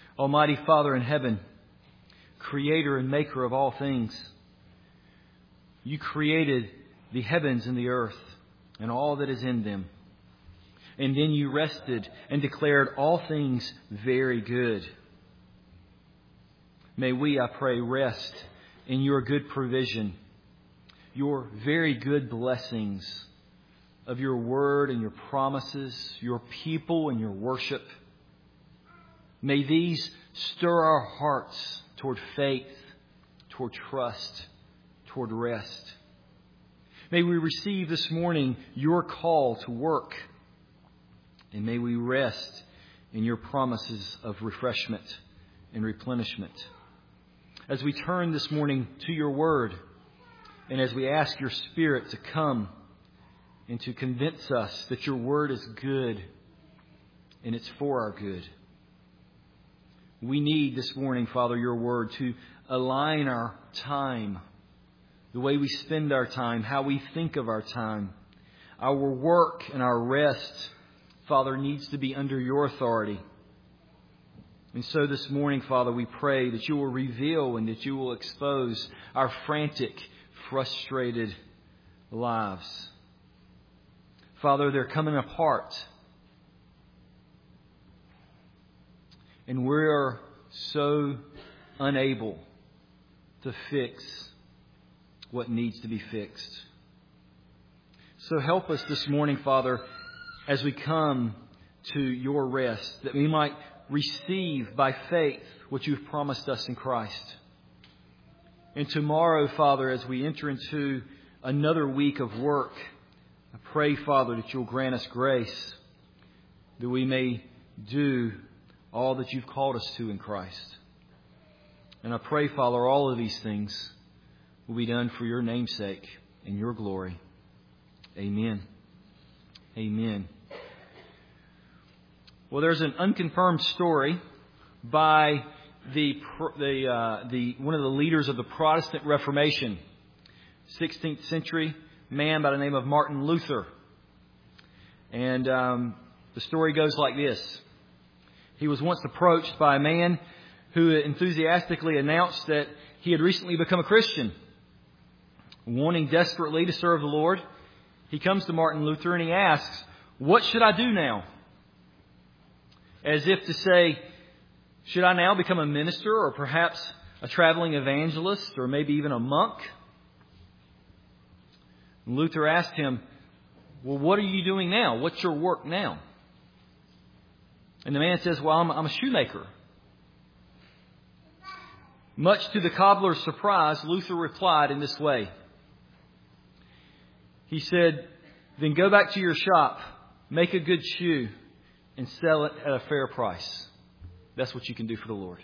Almighty Father in heaven, Creator and Maker of all things, You created the heavens and the earth and all that is in them. And then You rested and declared all things very good. May we, I pray, rest in Your good provision, Your very good blessings of Your word and Your promises, Your people and Your worship. May these stir our hearts toward faith, toward trust, toward rest. May we receive this morning Your call to work. And may we rest in Your promises of refreshment and replenishment. As we turn this morning to Your word, and as we ask Your Spirit to come and to convince us that Your word is good and it's for our good. We need this morning, Father, Your word to align our time, the way we spend our time, how we think of our time. Our work and our rest, Father, needs to be under Your authority. And so this morning, Father, we pray that You will reveal and that You will expose our frantic, frustrated lives. Father, they're coming apart. And we're so unable to fix what needs to be fixed. So help us this morning, Father, as we come to Your rest, that we might receive by faith what You've promised us in Christ. And tomorrow, Father, as we enter into another week of work, I pray, Father, that You'll grant us grace, that we may do all that You've called us to in Christ. And I pray, Father, all of these things will be done for Your name's sake and Your glory. Amen. Amen. Well, there's an unconfirmed story by one of the leaders of the Protestant Reformation, 16th century man by the name of Martin Luther. And the story goes like this. He was once approached by a man who enthusiastically announced that he had recently become a Christian. Wanting desperately to serve the Lord, he comes to Martin Luther and he asks, "What should I do now?" As if to say, should I now become a minister or perhaps a traveling evangelist or maybe even a monk? And Luther asked him, "Well, what are you doing now? What's your work now?" And the man says, "Well, I'm a shoemaker." Much to the cobbler's surprise, Luther replied in this way. He said, "Then go back to your shop, make a good shoe, and sell it at a fair price. That's what you can do for the Lord."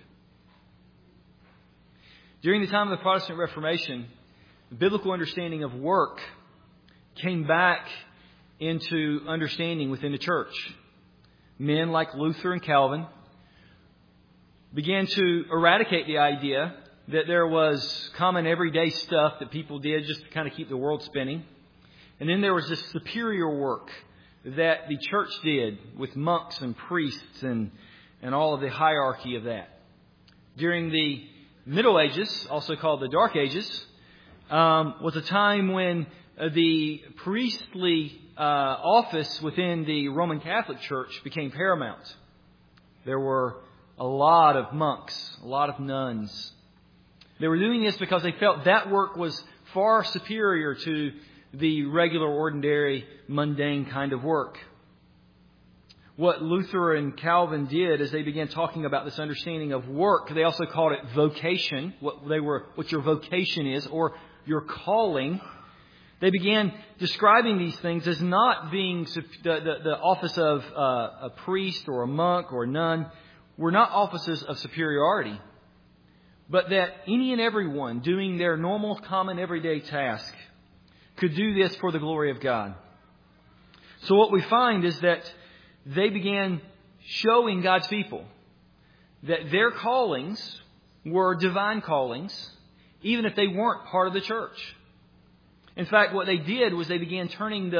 During the time of the Protestant Reformation, the biblical understanding of work came back into understanding within the church. Men like Luther and Calvin began to eradicate the idea that there was common everyday stuff that people did just to kind of keep the world spinning. And then there was this superior work that the church did with monks and priests and all of the hierarchy of that. During the Middle Ages, also called the Dark Ages, was a time when the priestly office within the Roman Catholic Church became paramount. There were a lot of monks, a lot of nuns. They were doing this because they felt that work was far superior to the regular, ordinary, mundane kind of work. What Luther and Calvin did is they began talking about this understanding of work. They also called it vocation, what your vocation is, or your calling. They began describing these things as not being the office of a priest or a monk or a nun were not offices of superiority, but that any and everyone doing their normal, common, everyday task could do this for the glory of God. So what we find is that they began showing God's people that their callings were divine callings, even if they weren't part of the church. In fact, what they did was they began turning the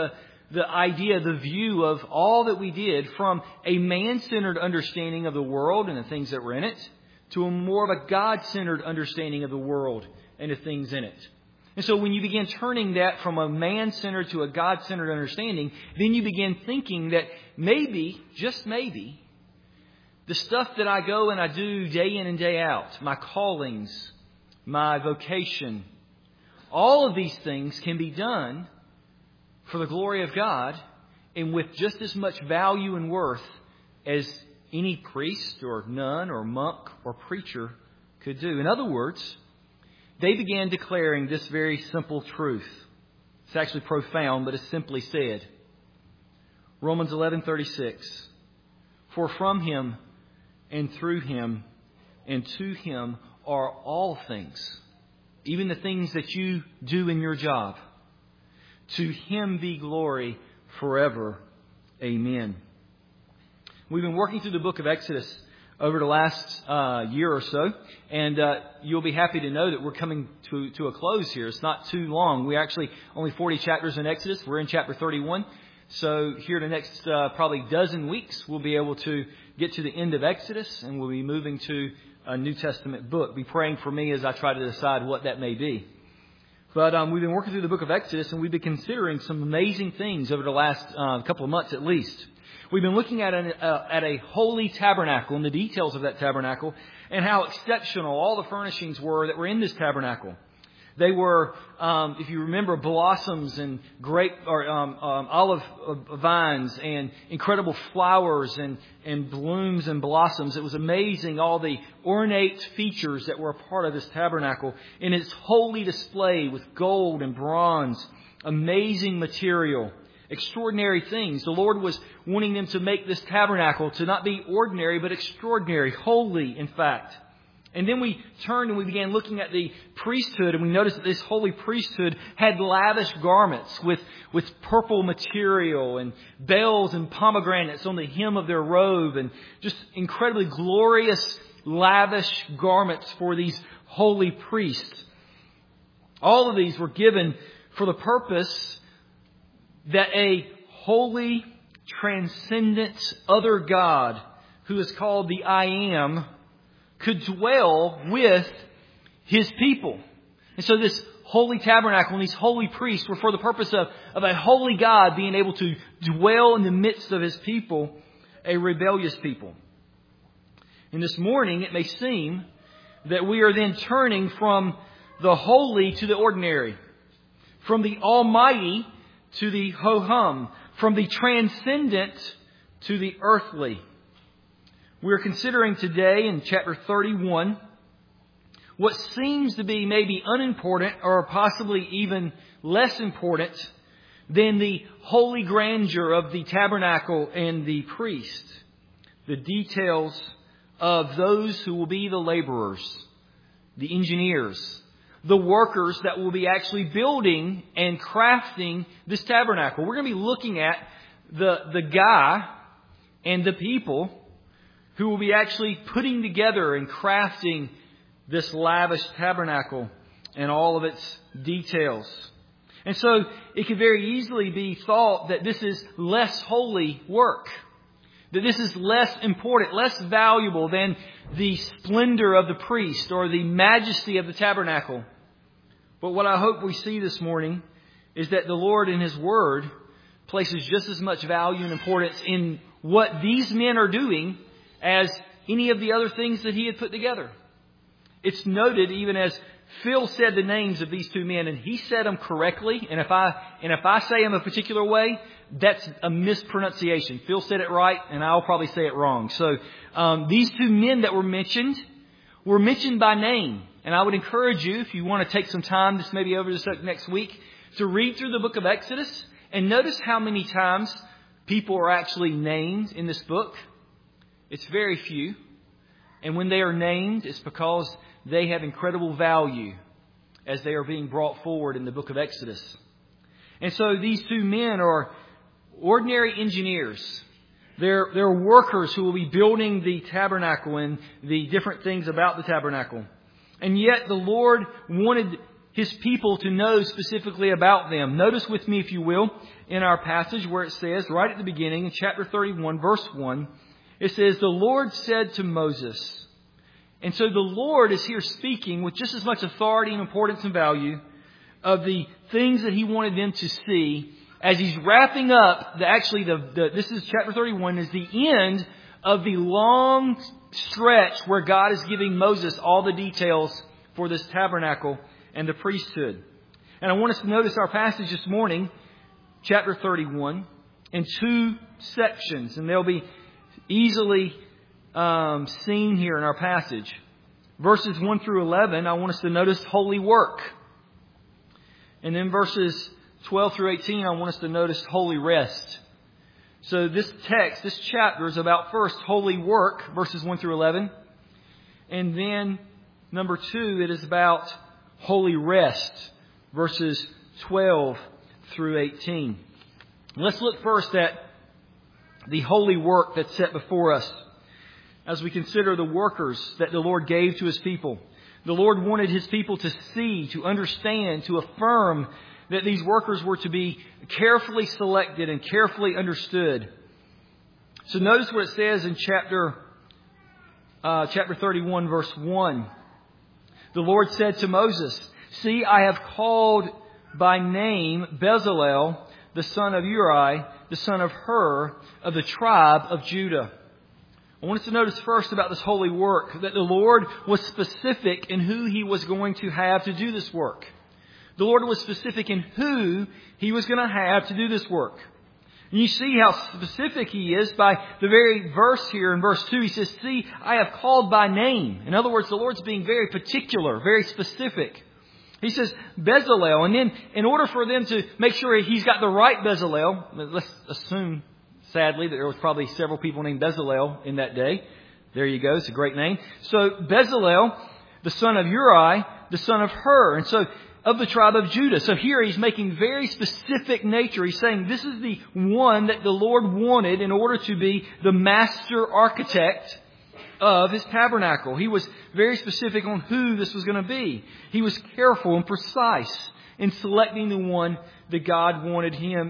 idea, the view of all that we did from a man-centered understanding of the world and the things that were in it to a more of a God-centered understanding of the world and the things in it. And so when you begin turning that from a man-centered to a God-centered understanding, then you begin thinking that maybe, just maybe, the stuff that I go and I do day in and day out, my callings, my vocation, all of these things can be done for the glory of God and with just as much value and worth as any priest or nun or monk or preacher could do. In other words, they began declaring this very simple truth. It's actually profound, but it's simply said. Romans 11:36. For from Him and through Him and to Him are all things, even the things that you do in your job. To Him be glory forever. Amen. We've been working through the book of Exodus over the last year or so, and you'll be happy to know that we're coming to a close here. It's not too long. We're actually only 40 chapters in Exodus. We're in chapter 31. So here the next probably dozen weeks, we'll be able to get to the end of Exodus, and we'll be moving to a New Testament book. Be praying for me as I try to decide what that may be. But we've been working through the book of Exodus, and we've been considering some amazing things over the last couple of months at least. We've been looking at a holy tabernacle and the details of that tabernacle and how exceptional all the furnishings were that were in this tabernacle. They were, if you remember, blossoms and olive vines and incredible flowers and blooms and blossoms. It was amazing, all the ornate features that were a part of this tabernacle in its holy display with gold and bronze, amazing material, extraordinary things. The Lord was wanting them to make this tabernacle to not be ordinary, but extraordinary, holy, in fact. And then we turned and we began looking at the priesthood, and we noticed that this holy priesthood had lavish garments with purple material and bells and pomegranates on the hem of their robe, and just incredibly glorious, lavish garments for these holy priests. All of these were given for the purpose that a holy, transcendent other God, who is called the I Am, could dwell with His people. And so this holy tabernacle and these holy priests were for the purpose of a holy God being able to dwell in the midst of His people, a rebellious people. And this morning it may seem that we are then turning from the holy to the ordinary, from the almighty to the ho-hum, from the transcendent to the earthly. We're considering today in chapter 31 what seems to be maybe unimportant or possibly even less important than the holy grandeur of the tabernacle and the priest. The details of those who will be the laborers, the engineers, the workers that will be actually building and crafting this tabernacle. We're going to be looking at the guy and the people who will be actually putting together and crafting this lavish tabernacle and all of its details. And so it could very easily be thought that this is less holy work, that this is less important, less valuable than the splendor of the priest or the majesty of the tabernacle. But what I hope we see this morning is that the Lord in His Word places just as much value and importance in what these men are doing as any of the other things that He had put together. It's noted even as Phil said the names of these two men, and he said them correctly. And if I say them a particular way, that's a mispronunciation. Phil said it right, and I'll probably say it wrong. So these two men that were mentioned by name. And I would encourage you, if you want to take some time, this maybe over this next week, to read through the book of Exodus and notice how many times people are actually named in this book. It's very few. And when they are named, it's because they have incredible value as they are being brought forward in the book of Exodus. And so these two men are ordinary engineers. They're workers who will be building the tabernacle and the different things about the tabernacle. And yet the Lord wanted His people to know specifically about them. Notice with me, if you will, in our passage where it says, right at the beginning, in chapter 31, verse 1, it says, the Lord said to Moses. And so the Lord is here speaking with just as much authority and importance and value of the things that He wanted them to see as He's wrapping up. This is chapter 31, is the end of the long stretch where God is giving Moses all the details for this tabernacle and the priesthood. And I want us to notice our passage this morning, chapter 31, in two sections. And they'll be easily seen here in our passage. Verses 1 through 11, I want us to notice holy work. And then verses 12 through 18, I want us to notice holy rest. So this text, this chapter is about first holy work, verses 1 through 11. And then number 2, it is about holy rest, verses 12 through 18. Let's look first at the holy work that's set before us as we consider the workers that the Lord gave to His people. The Lord wanted His people to see, to understand, to affirm that these workers were to be carefully selected and carefully understood. So notice what it says in chapter 31, verse 1. The Lord said to Moses, "See, I have called by name Bezalel, the son of Uri, the son of Hur, of the tribe of Judah." I want us to notice first about this holy work that the Lord was specific in who He was going to have to do this work. The Lord was specific in who He was going to have to do this work. And you see how specific He is by the very verse here in verse 2. He says, "See, I have called by name." In other words, the Lord's being very particular, very specific. He says, Bezalel. And then in order for them to make sure He's got the right Bezalel, let's assume, sadly, that there was probably several people named Bezalel in that day. There you go. It's a great name. So Bezalel, the son of Uri, the son of Hur. And so of the tribe of Judah. So here He's making very specific nature. He's saying this is the one that the Lord wanted in order to be the master architect of His tabernacle. He was very specific on who this was going to be. He was careful and precise in selecting the one that God wanted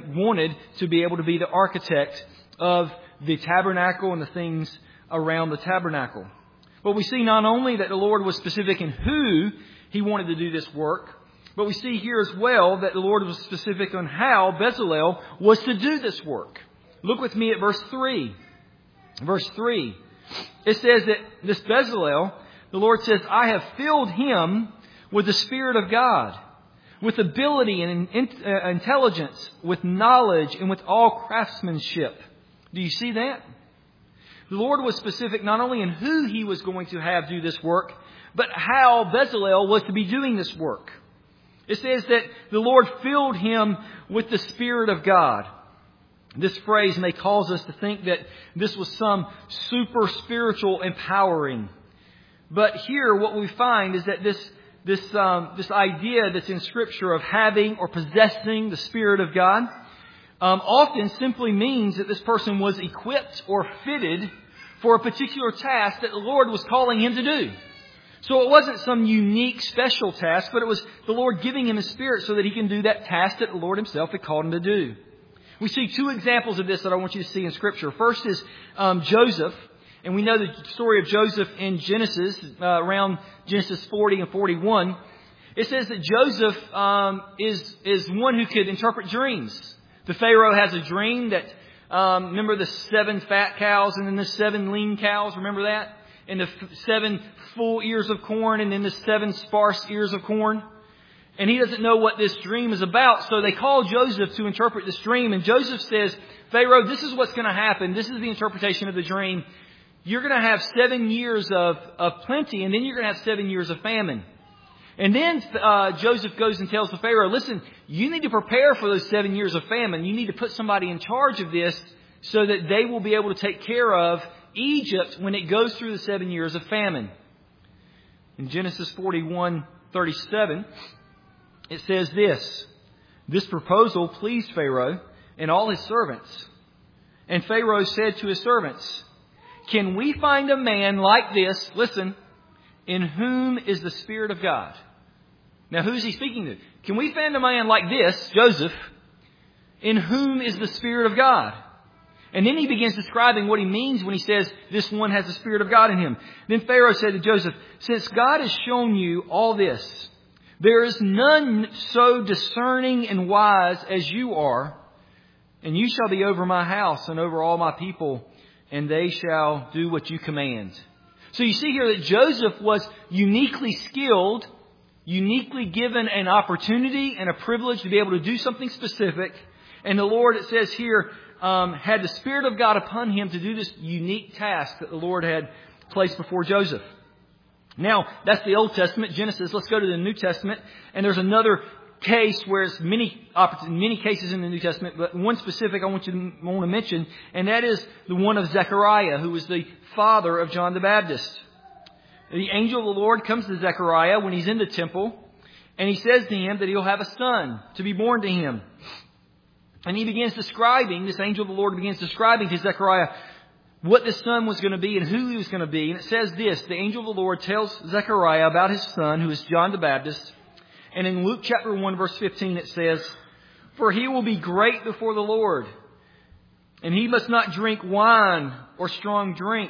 to be able to be the architect of the tabernacle and the things around the tabernacle. But we see not only that the Lord was specific in who He wanted to do this work, but we see here as well that the Lord was specific on how Bezalel was to do this work. Look with me at verse 3. Verse 3. It says that this Bezalel, the Lord says, "I have filled him with the Spirit of God, with ability and intelligence, with knowledge and with all craftsmanship." Do you see that? The Lord was specific not only in who He was going to have do this work, but how Bezalel was to be doing this work. It says that the Lord filled him with the Spirit of God. This phrase may cause us to think that this was some super spiritual empowering. But here what we find is that this idea that's in Scripture of having or possessing the Spirit of God often simply means that this person was equipped or fitted for a particular task that the Lord was calling him to do. So it wasn't some unique special task, but it was the Lord giving him His Spirit so that he can do that task that the Lord Himself had called him to do. We see two examples of this that I want you to see in Scripture. First is Joseph. And we know the story of Joseph in Genesis, around Genesis 40 and 41. It says that Joseph is one who could interpret dreams. The Pharaoh has a dream that, remember the 7 fat cows and then the 7 lean cows? Remember that? And the 7 full ears of corn and then the 7 sparse ears of corn. And he doesn't know what this dream is about. So they call Joseph to interpret this dream. And Joseph says, "Pharaoh, this is what's going to happen. This is the interpretation of the dream. You're going to have 7 years of plenty, and then you're going to have 7 years of famine." And then Joseph goes and tells the Pharaoh, "Listen, you need to prepare for those 7 years of famine. You need to put somebody in charge of this so that they will be able to take care of Egypt when it goes through the 7 years of famine." In Genesis 41:37, it says this: "This proposal pleased Pharaoh and all his servants. And Pharaoh said to his servants, 'Can we find a man like this,' listen, 'in whom is the Spirit of God?'" Now, who is he speaking to? Can we find a man like this, Joseph, in whom is the Spirit of God? And then he begins describing what he means when he says this one has the Spirit of God in him. Then Pharaoh said to Joseph, since God has shown you all this, there is none so discerning and wise as you are, and you shall be over my house and over all my people, and they shall do what you command. So you see here that Joseph was uniquely skilled, uniquely given an opportunity and a privilege to be able to do something specific. And the Lord, it says here, had the Spirit of God upon him to do this unique task that the Lord had placed before Joseph. Now, that's the Old Testament, Genesis. Let's go to the New Testament. And there's another case where it's many cases in the New Testament, but one specific I want to mention, and that is the one of Zechariah, who was the father of John the Baptist. The angel of the Lord comes to Zechariah when he's in the temple, and he says to him that he'll have a son to be born to him. And he begins describing, this angel of the Lord begins describing to Zechariah what this son was going to be and who he was going to be. And it says this, the angel of the Lord tells Zechariah about his son, who is John the Baptist. And in Luke chapter 1, verse 15, it says, for he will be great before the Lord, and he must not drink wine or strong drink,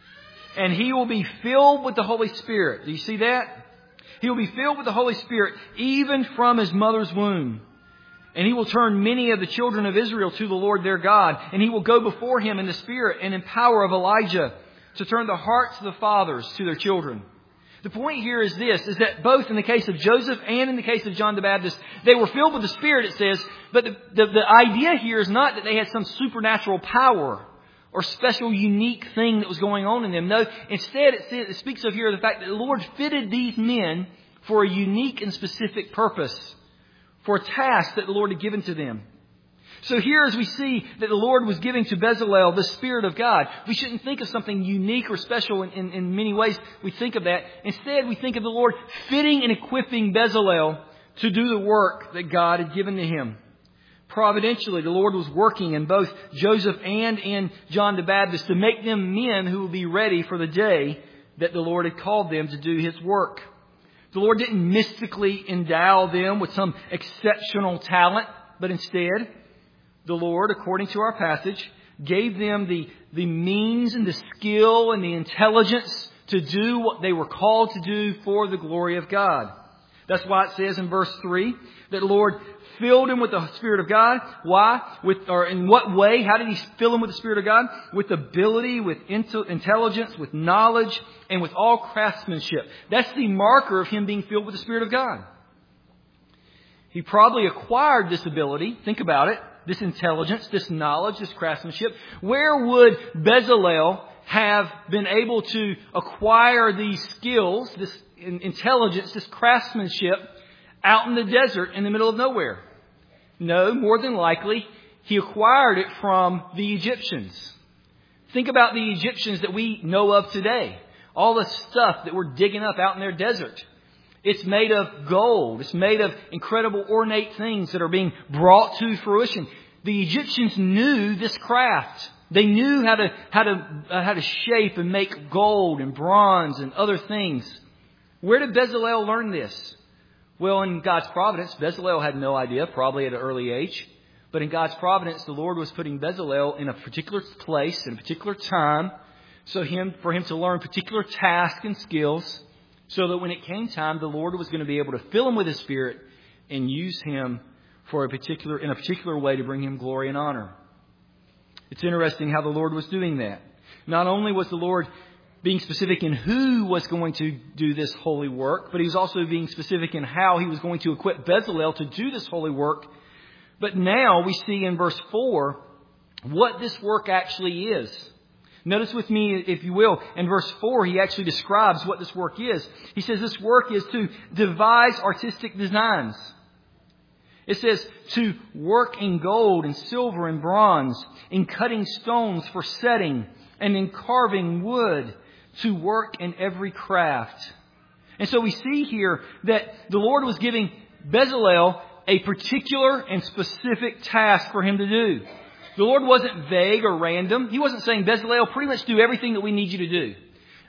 and he will be filled with the Holy Spirit. Do you see that? He will be filled with the Holy Spirit even from his mother's womb. And he will turn many of the children of Israel to the Lord their God. And he will go before him in the spirit and in power of Elijah to turn the hearts of the fathers to their children. The point here is this, is that both in the case of Joseph and in the case of John the Baptist, they were filled with the Spirit, it says. But the idea here is not that they had some supernatural power or special unique thing that was going on in them. No, instead it speaks of here the fact that the Lord fitted these men for a unique and specific purpose, for a task that the Lord had given to them. So here as we see that the Lord was giving to Bezalel the Spirit of God, we shouldn't think of something unique or special in many ways. We think of that. Instead, we think of the Lord fitting and equipping Bezalel to do the work that God had given to him. Providentially, the Lord was working in both Joseph and in John the Baptist to make them men who would be ready for the day that the Lord had called them to do His work. The Lord didn't mystically endow them with some exceptional talent, but instead, the Lord, according to our passage, gave them the means and the skill and the intelligence to do what they were called to do for the glory of God. That's why it says in verse 3 that the Lord filled him with the Spirit of God. Why? In what way? How did He fill him with the Spirit of God? With ability, with intelligence, with knowledge, and with all craftsmanship. That's the marker of him being filled with the Spirit of God. He probably acquired this ability. Think about it. This intelligence, this knowledge, this craftsmanship. Where would Bezalel have been able to acquire these skills, this intelligence, this craftsmanship out in the desert in the middle of nowhere? No, more than likely, he acquired it from the Egyptians. Think about the Egyptians that we know of today. All the stuff that we're digging up out in their desert. It's made of gold. It's made of incredible ornate things that are being brought to fruition. The Egyptians knew this craft. They knew how to shape and make gold and bronze and other things. Where did Bezalel learn this? Well, in God's providence, Bezalel had no idea, probably at an early age. But in God's providence, the Lord was putting Bezalel in a particular place, in a particular time, for him to learn particular tasks and skills, so that when it came time, the Lord was going to be able to fill him with His Spirit and use him in a particular way to bring Him glory and honor. It's interesting how the Lord was doing that. Not only was the Lord being specific in who was going to do this holy work, but He was also being specific in how He was going to equip Bezalel to do this holy work. But now we see in verse 4 what this work actually is. Notice with me, if you will, in verse 4, he actually describes what this work is. He says this work is to devise artistic designs. It says to work in gold and silver and bronze, in cutting stones for setting, and in carving wood, to work in every craft. And so we see here that the Lord was giving Bezalel a particular and specific task for him to do. The Lord wasn't vague or random. He wasn't saying, Bezalel, pretty much do everything that we need you to do.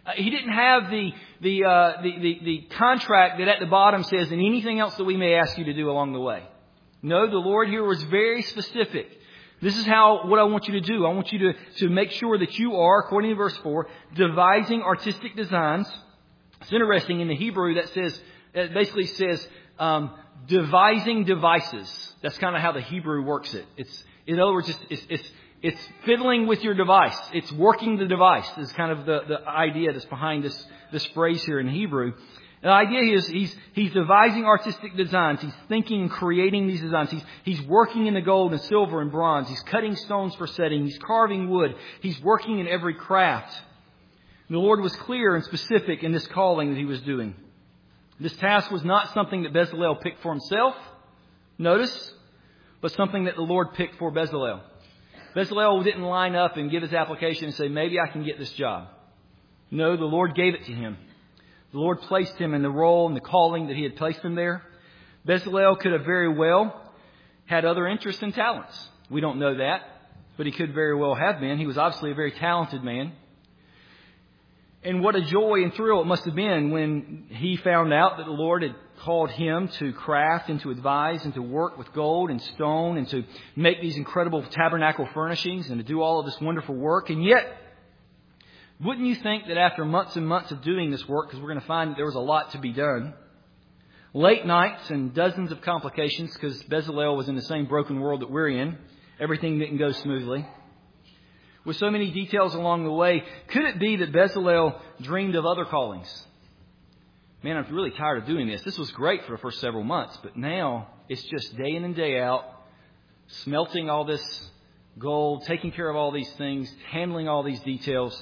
He didn't have the contract that at the bottom says, and anything else that we may ask you to do along the way. No, the Lord here was very specific. This is what I want you to do. I want you to make sure that you are, according to verse 4, devising artistic designs. It's interesting in the Hebrew it basically says devising devices. That's kind of how the Hebrew works it. In other words, it's fiddling with your device. It's working the device. This is kind of the idea that's behind this phrase here in Hebrew. The idea is he's devising artistic designs. He's thinking and creating these designs. He's working in the gold and silver and bronze. He's cutting stones for setting. He's carving wood. He's working in every craft. The Lord was clear and specific in this calling that he was doing. This task was not something that Bezalel picked for himself, notice, but something that the Lord picked for Bezalel. Bezalel didn't line up and give his application and say, maybe I can get this job. No, the Lord gave it to him. The Lord placed him in the role and the calling that he had placed him there. Bezalel could have very well had other interests and talents. We don't know that, but he could very well have been. He was obviously a very talented man. And what a joy and thrill it must have been when he found out that the Lord had called him to craft and to advise and to work with gold and stone and to make these incredible tabernacle furnishings and to do all of this wonderful work. And yet, wouldn't you think that after months and months of doing this work, because we're going to find that there was a lot to be done, late nights and dozens of complications, because Bezalel was in the same broken world that we're in, everything didn't go smoothly. With so many details along the way, could it be that Bezalel dreamed of other callings? Man, I'm really tired of doing this. This was great for the first several months, but now it's just day in and day out, smelting all this gold, taking care of all these things, handling all these details.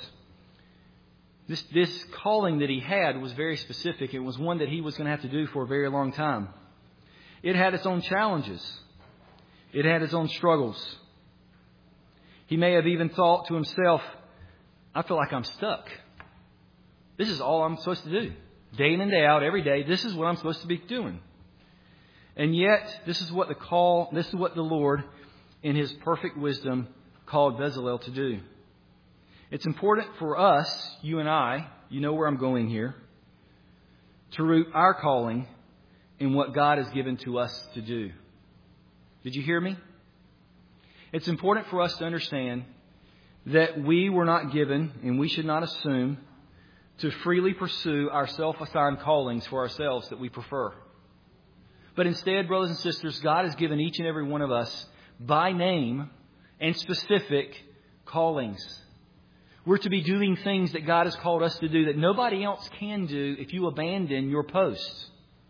This calling that he had was very specific. It was one that he was going to have to do for a very long time. It had its own challenges. It had its own struggles. He may have even thought to himself, I feel like I'm stuck. This is all I'm supposed to do. Day in and day out, every day, this is what I'm supposed to be doing. And yet, this is what the Lord, in his perfect wisdom, called Bezalel to do. It's important for us, you and I, you know where I'm going here, to root our calling in what God has given to us to do. Did you hear me? It's important for us to understand that we were not given, and we should not assume, to freely pursue our self-assigned callings for ourselves that we prefer. But instead, brothers and sisters, God has given each and every one of us, by name and specific, callings. We're to be doing things that God has called us to do that nobody else can do if you abandon your post.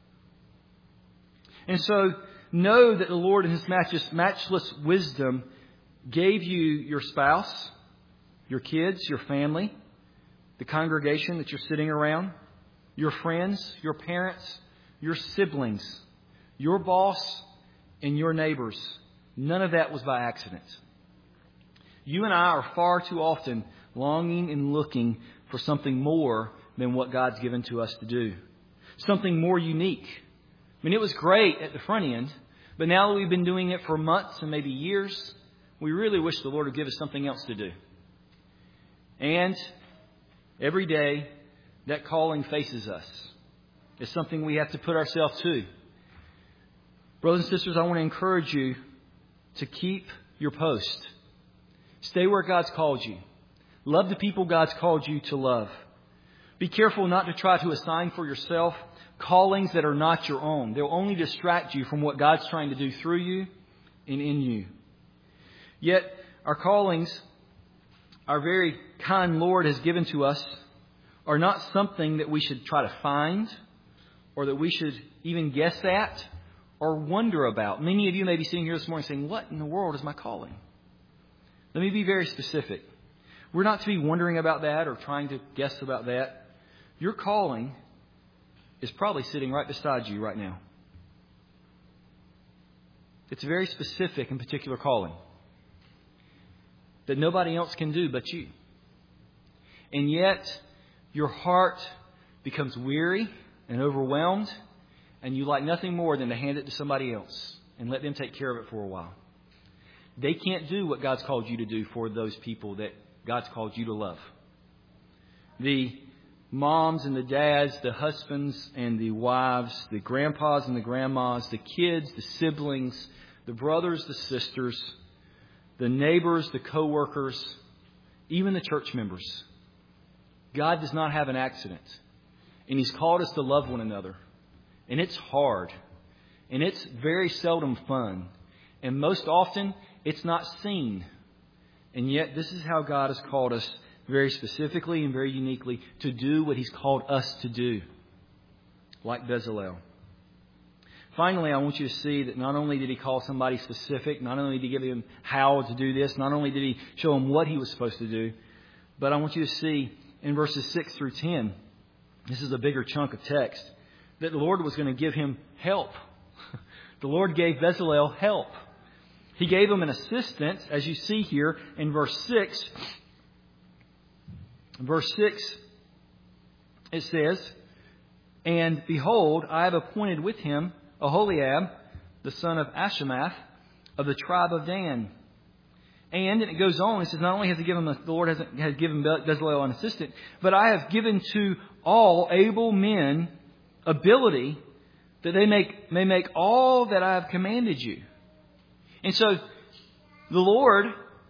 And so, know that the Lord in his matchless wisdom gave you your spouse, your kids, your family, the congregation that you're sitting around, your friends, your parents, your siblings, your boss, and your neighbors. None of that was by accident. You and I are far too often longing and looking for something more than what God's given to us to do. Something more unique. I mean, it was great at the front end, but now that we've been doing it for months and maybe years, we really wish the Lord would give us something else to do. And every day, that calling faces us. It's something we have to put ourselves to. Brothers and sisters, I want to encourage you to keep your post. Stay where God's called you. Love the people God's called you to love. Be careful not to try to assign for yourself callings that are not your own. They'll only distract you from what God's trying to do through you and in you. Yet, our callings, our very kind Lord has given to us, are not something that we should try to find or that we should even guess at or wonder about. Many of you may be sitting here this morning saying, what in the world is my calling? Let me be very specific. We're not to be wondering about that or trying to guess about that. Your calling is probably sitting right beside you right now. It's a very specific and particular calling that nobody else can do but you. And yet, your heart becomes weary and overwhelmed, and you like nothing more than to hand it to somebody else and let them take care of it for a while. They can't do what God's called you to do for those people that God's called you to love. The moms and the dads, the husbands and the wives, the grandpas and the grandmas, the kids, the siblings, the brothers, the sisters, the neighbors, the co-workers, even the church members. God does not have an accident. And He's called us to love one another. And it's hard. And it's very seldom fun. And most often, it's not seen. And yet, this is how God has called us very specifically and very uniquely to do what He's called us to do. Like Bezalel. Finally, I want you to see that not only did He call somebody specific, not only did He give him how to do this, not only did He show him what he was supposed to do, but I want you to see in verses 6 through 10, this is a bigger chunk of text, that the Lord was going to give him help. The Lord gave Bezalel help. He gave him an assistant, as you see here in verse 6. In verse 6, it says, "And behold, I have appointed with him Aholiab, the son of Ashamath, of the tribe of Dan." And it goes on, it says, not only has the Lord has given Bezalel an assistant, but I have given to all able men ability that they may make all that I have commanded you. And so the Lord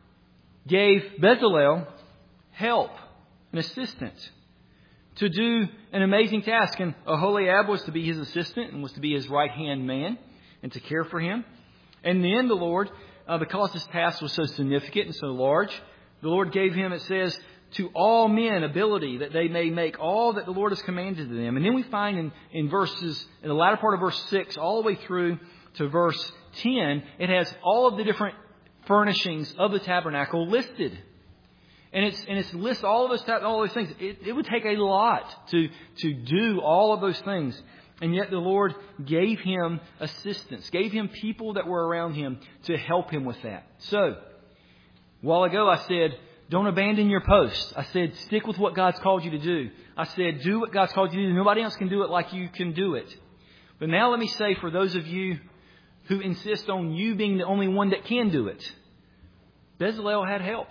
gave Bezalel help, an assistant, to do an amazing task. And Aholiab was to be his assistant and was to be his right-hand man and to care for him. And then the Lord, because this task was so significant and so large, the Lord gave him, it says, to all men ability that they may make all that the Lord has commanded to them. And then we find in the latter part of verse 6 all the way through to verse 10, it has all of the different furnishings of the tabernacle listed. And it's lists all of those things. It would take a lot to do all of those things. And yet the Lord gave him assistance, gave him people that were around him to help him with that. So, a while ago I said, don't abandon your post. I said, stick with what God's called you to do. I said, do what God's called you to do. Nobody else can do it like you can do it. But now let me say, for those of you who insist on you being the only one that can do it, Bezalel had help.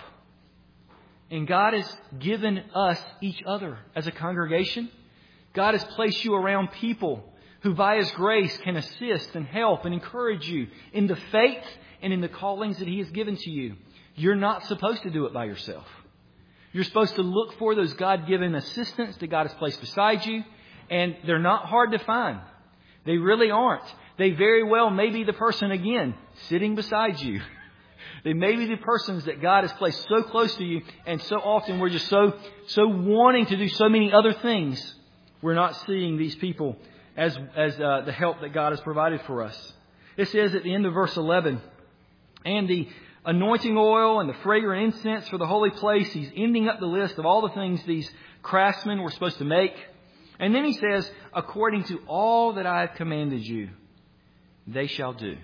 And God has given us each other as a congregation. God has placed you around people who by His grace can assist and help and encourage you in the faith and in the callings that He has given to you. You're not supposed to do it by yourself. You're supposed to look for those God-given assistants that God has placed beside you. And they're not hard to find. They really aren't. They very well may be the person, again, sitting beside you. They may be the persons that God has placed so close to you, and so often we're just so wanting to do so many other things. We're not seeing these people as the help that God has provided for us. It says at the end of verse 11, and the anointing oil and the fragrant incense for the holy place. He's ending up the list of all the things these craftsmen were supposed to make. And then he says, according to all that I have commanded you, they shall do.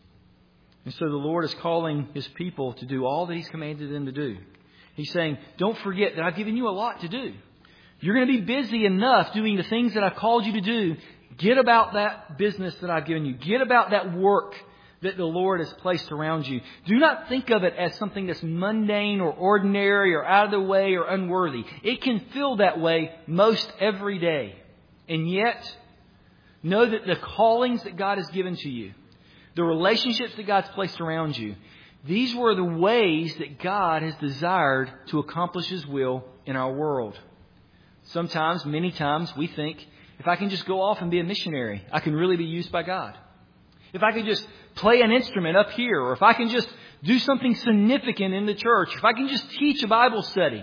And so the Lord is calling His people to do all that He's commanded them to do. He's saying, don't forget that I've given you a lot to do. You're going to be busy enough doing the things that I've called you to do. Get about that business that I've given you. Get about that work that the Lord has placed around you. Do not think of it as something that's mundane or ordinary or out of the way or unworthy. It can feel that way most every day. And yet, know that the callings that God has given to you, the relationships that God's placed around you, these were the ways that God has desired to accomplish His will in our world. Sometimes, many times, we think, if I can just go off and be a missionary, I can really be used by God. If I could just play an instrument up here, or if I can just do something significant in the church, if I can just teach a Bible study.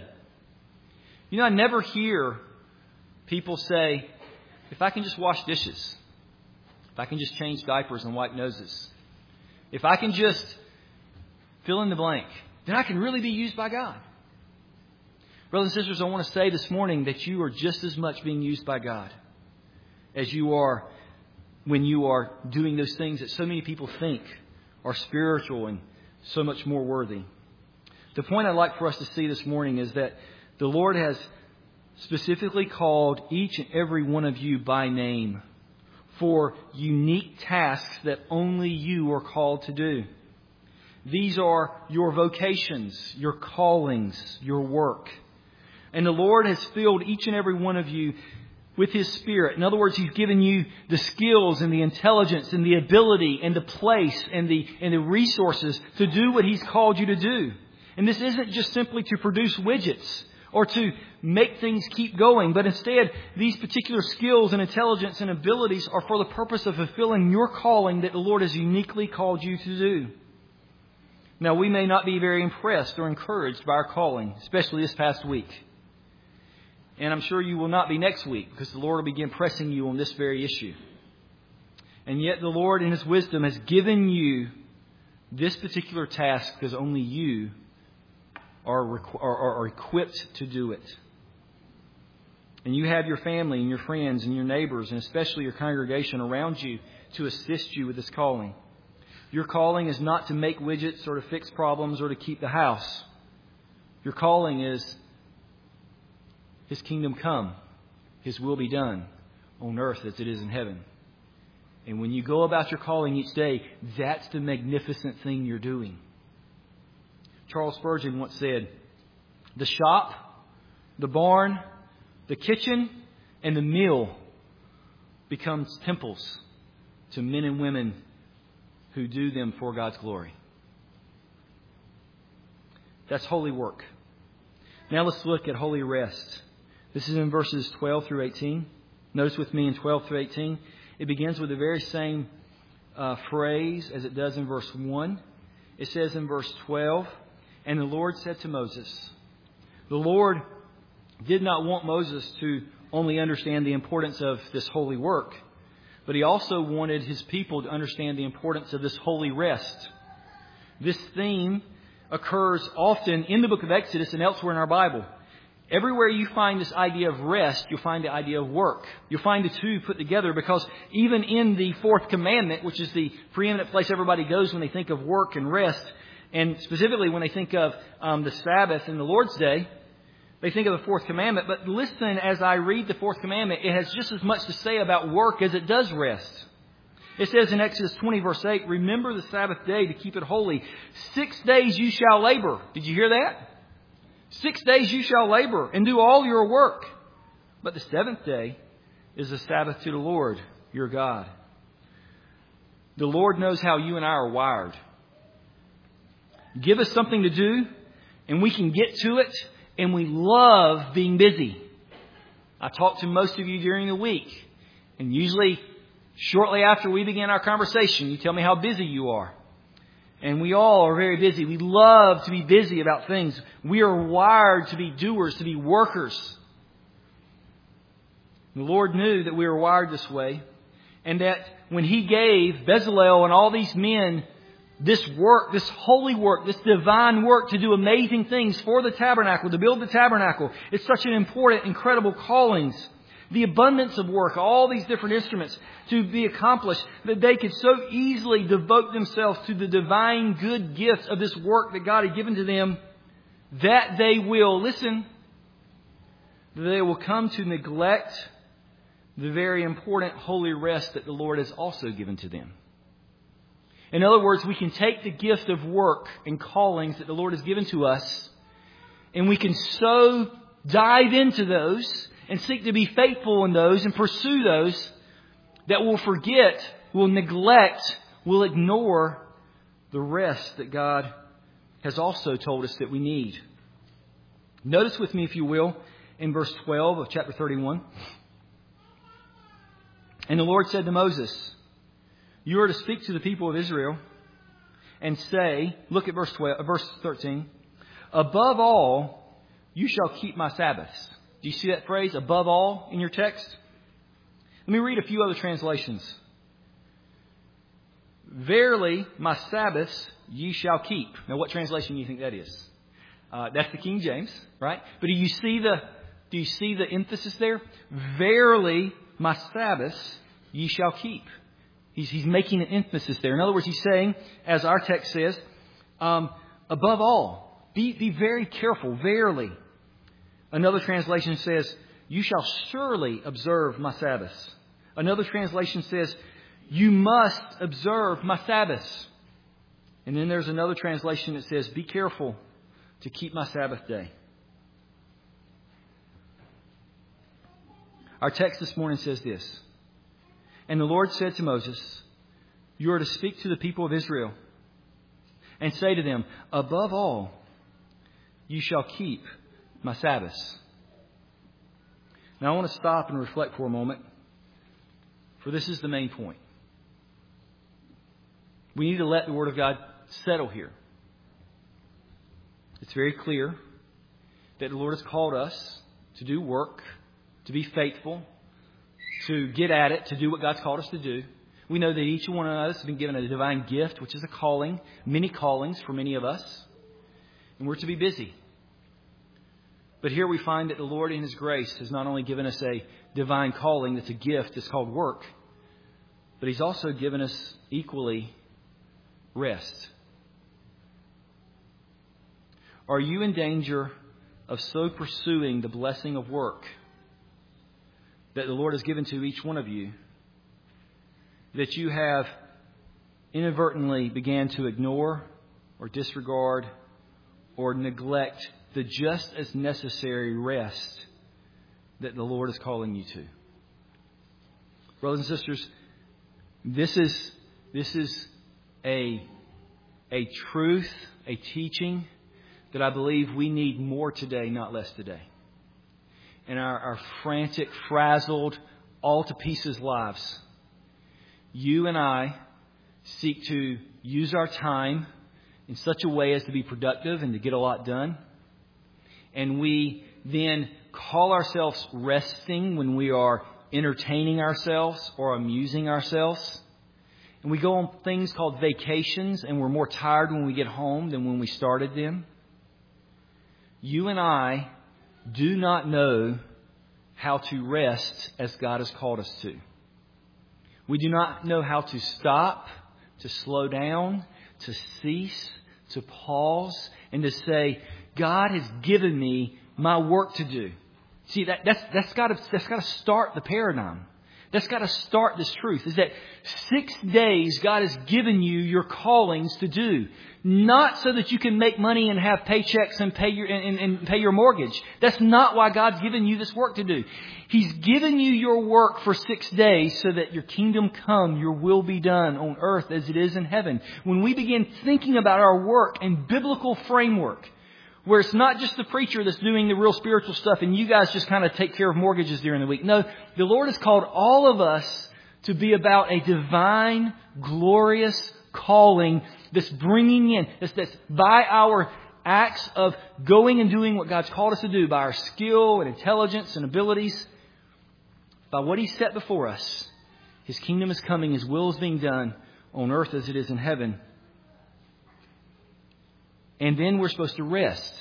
You know, I never hear people say, if I can just wash dishes, if I can just change diapers and wipe noses, if I can just fill in the blank, then I can really be used by God. Brothers and sisters, I want to say this morning that you are just as much being used by God as you are when you are doing those things that so many people think are spiritual and so much more worthy. The point I'd like for us to see this morning is that the Lord has specifically called each and every one of you by name for unique tasks that only you are called to do. These are your vocations, your callings, your work. And the Lord has filled each and every one of you with His Spirit. In other words, He's given you the skills and the intelligence and the ability and the place and the resources to do what He's called you to do. And this isn't just simply to produce widgets or to make things keep going, but instead, these particular skills and intelligence and abilities are for the purpose of fulfilling your calling that the Lord has uniquely called you to do. Now, we may not be very impressed or encouraged by our calling, especially this past week. And I'm sure you will not be next week, because the Lord will begin pressing you on this very issue. And yet the Lord in His wisdom has given you this particular task because only you are equipped to do it. And you have your family and your friends and your neighbors and especially your congregation around you to assist you with this calling. Your calling is not to make widgets or to fix problems or to keep the house. Your calling is His kingdom come, His will be done on earth as it is in heaven. And when you go about your calling each day, that's the magnificent thing you're doing. Charles Spurgeon once said, "The shop, the barn, the kitchen, and the mill becomes temples to men and women who do them for God's glory." That's holy work. Now let's look at holy rest. This is in verses 12 through 18. Notice with me in 12 through 18. It begins with the very same phrase as it does in verse 1. It says in verse 12, "And the Lord said to Moses." The Lord did not want Moses to only understand the importance of this holy work, but He also wanted His people to understand the importance of this holy rest. This theme occurs often in the book of Exodus and elsewhere in our Bible. Everywhere you find this idea of rest, you'll find the idea of work. You'll find the two put together because even in the fourth commandment, which is the preeminent place everybody goes when they think of work and rest, and specifically when they think of the Sabbath and the Lord's Day, they think of the fourth commandment. But listen, as I read the fourth commandment, it has just as much to say about work as it does rest. It says in Exodus 20 verse 8, "Remember the Sabbath day to keep it holy. 6 days you shall labor." Did you hear that? 6 days you shall labor and do all your work. But the seventh day is the Sabbath to the Lord your God. The Lord knows how you and I are wired. Give us something to do and we can get to it, and we love being busy. I talk to most of you during the week, and usually shortly after we begin our conversation, you tell me how busy you are. And we all are very busy. We love to be busy about things. We are wired to be doers, to be workers. The Lord knew that we were wired this way, and that when He gave Bezalel and all these men this work, this holy work, this divine work to do amazing things for the tabernacle, to build the tabernacle, it's such an important, incredible callings. The abundance of work, all these different instruments to be accomplished, that they could so easily devote themselves to the divine good gifts of this work that God had given to them, that they will, listen, they will come to neglect the very important holy rest that the Lord has also given to them. In other words, we can take the gift of work and callings that the Lord has given to us, and we can so dive into those and seek to be faithful in those and pursue those that we'll forget, we'll neglect, we'll ignore the rest that God has also told us that we need. Notice with me, if you will, in verse 12 of chapter 31. "And the Lord said to Moses, you are to speak to the people of Israel and say," look at verse 13, "above all, you shall keep my Sabbaths." Do you see that phrase, above all, in your text? Let me read a few other translations. "Verily, my Sabbaths ye shall keep." Now, what translation do you think that is? That's the King James, right? But do you see the emphasis there? Verily, my Sabbaths ye shall keep. He's making an emphasis there. In other words, he's saying, as our text says, above all, be very careful, verily. Another translation says, "You shall surely observe my Sabbaths." Another translation says, "You must observe my Sabbaths." And then there's another translation that says, "Be careful to keep my Sabbath day." Our text this morning says this. And the Lord said to Moses, you are to speak to the people of Israel and say to them, above all, you shall keep my Sabbaths. Now I want to stop and reflect for a moment, for this is the main point. We need to let the Word of God settle here. It's very clear that the Lord has called us to do work, to be faithful, to get at it, to do what God's called us to do. We know that each one of us has been given a divine gift, which is a calling, many callings for many of us. And we're to be busy. But here we find that the Lord in His grace has not only given us a divine calling that's a gift, it's called work, but He's also given us equally rest. Are you in danger of so pursuing the blessing of work that the Lord has given to each one of you that you have inadvertently began to ignore or disregard or neglect the just as necessary rest that the Lord is calling you to? Brothers and sisters, this is a truth, a teaching that I believe we need more today, not less today. In our frantic, frazzled, all to pieces lives, you and I seek to use our time in such a way as to be productive and to get a lot done. And we then call ourselves resting when we are entertaining ourselves or amusing ourselves. And we go on things called vacations, and we're more tired when we get home than when we started them. You and I do not know how to rest as God has called us to. We do not know how to stop, to slow down, to cease, to pause, and to say, God has given me my work to do. See, that's got to start the paradigm. That's got to start this truth, is that 6 days God has given you your callings to do. Not so that you can make money and have paychecks and pay your mortgage. That's not why God's given you this work to do. He's given you your work for 6 days so that your kingdom come, your will be done on earth as it is in heaven. When we begin thinking about our work in biblical framework, where it's not just the preacher that's doing the real spiritual stuff and you guys just kind of take care of mortgages during the week. No, the Lord has called all of us to be about a divine, glorious calling that's bringing in, that's by our acts of going and doing what God's called us to do, by our skill and intelligence and abilities, by what He set before us. His kingdom is coming, His will is being done on earth as it is in heaven. And then we're supposed to rest.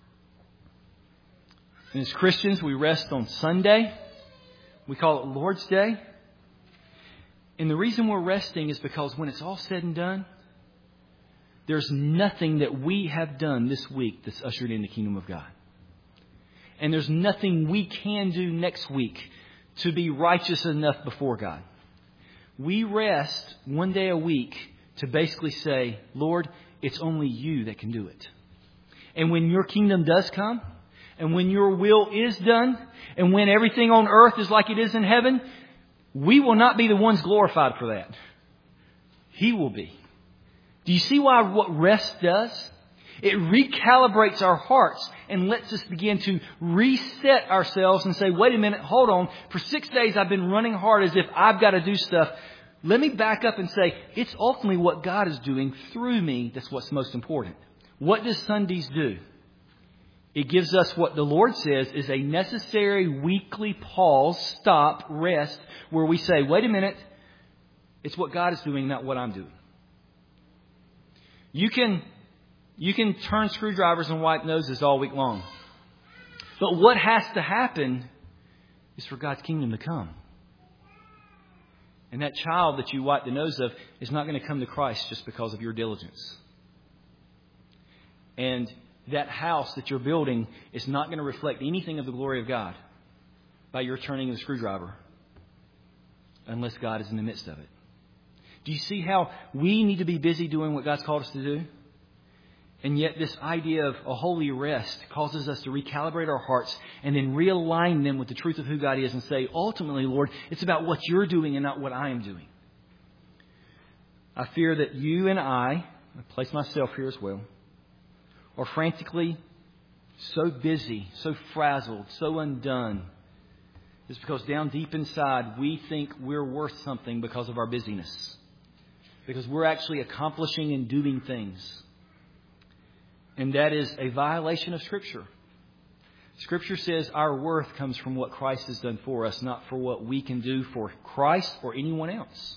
And as Christians, we rest on Sunday. We call it Lord's Day. And the reason we're resting is because when it's all said and done, there's nothing that we have done this week that's ushered in the kingdom of God. And there's nothing we can do next week to be righteous enough before God. We rest one day a week to basically say, Lord, it's only You that can do it. And when Your kingdom does come, and when Your will is done, and when everything on earth is like it is in heaven, we will not be the ones glorified for that. He will be. Do you see what rest does? It recalibrates our hearts and lets us begin to reset ourselves and say, wait a minute, hold on. For 6 days I've been running hard as if I've got to do stuff. Let me back up and say, it's ultimately what God is doing through me that's what's most important. What does Sundays do? It gives us what the Lord says is a necessary weekly pause, stop, rest, where we say, wait a minute, it's what God is doing, not what I'm doing. You can turn screwdrivers and wipe noses all week long. But what has to happen is for God's kingdom to come. And that child that you wipe the nose of is not going to come to Christ just because of your diligence. And that house that you're building is not going to reflect anything of the glory of God by your turning of the screwdriver unless God is in the midst of it. Do you see how we need to be busy doing what God's called us to do? And yet this idea of a holy rest causes us to recalibrate our hearts and then realign them with the truth of who God is and say, ultimately, Lord, it's about what you're doing and not what I am doing. I fear that you and I place myself here as well, are frantically so busy, so frazzled, so undone. It's because down deep inside, we think we're worth something because of our busyness. Because we're actually accomplishing and doing things. And that is a violation of Scripture. Scripture says our worth comes from what Christ has done for us, not for what we can do for Christ or anyone else.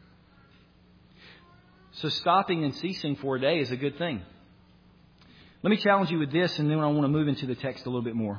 So stopping and ceasing for a day is a good thing. Let me challenge you with this, and then I want to move into the text a little bit more.